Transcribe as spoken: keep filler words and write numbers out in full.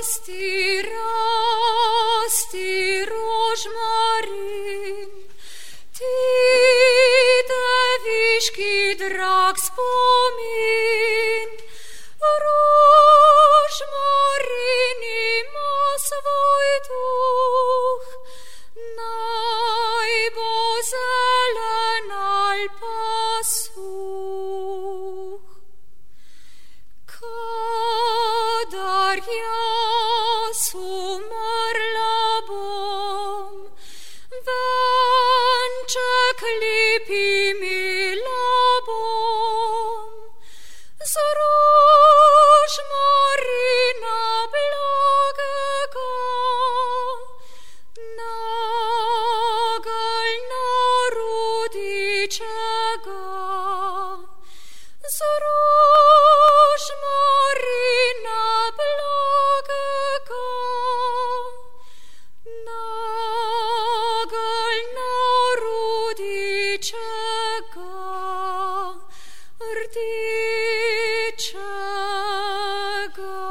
Rasti, rasti, rožmarin, ti deviški drag spomin. Rožmarin ima svoj duh, naj bo zelen ali pa suh. Kadar jaz umrla bom, venček lep imela bom, z rožmarina blagega, nageljna rudičega, z rožmarina blagega, nageljna rudičega, rdečega.